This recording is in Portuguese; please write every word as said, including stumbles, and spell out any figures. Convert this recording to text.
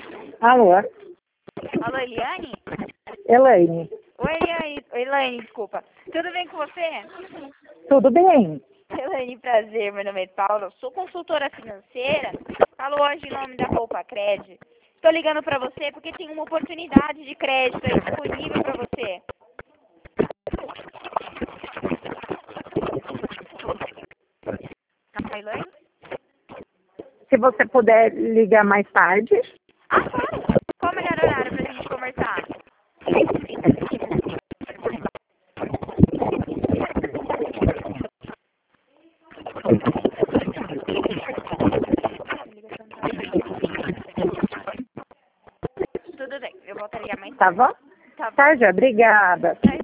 Alô? Alô, Eliane? Elaine. Oi, Eliane, Elaine, desculpa. Tudo bem com você? Tudo bem? Elaine, prazer. Meu nome é Paula, eu sou consultora financeira. Falo hoje em nome da Poupa Crédito. Estou ligando para você porque tem uma oportunidade de crédito aí disponível para você. Tá, Elaine? Se você puder ligar mais tarde. Ah, claro. Qual o melhor horário para a gente conversar? Tudo bem, eu voltaria mais Tá tarde. bom? Tá bom. Tá, já. Obrigada. Tá,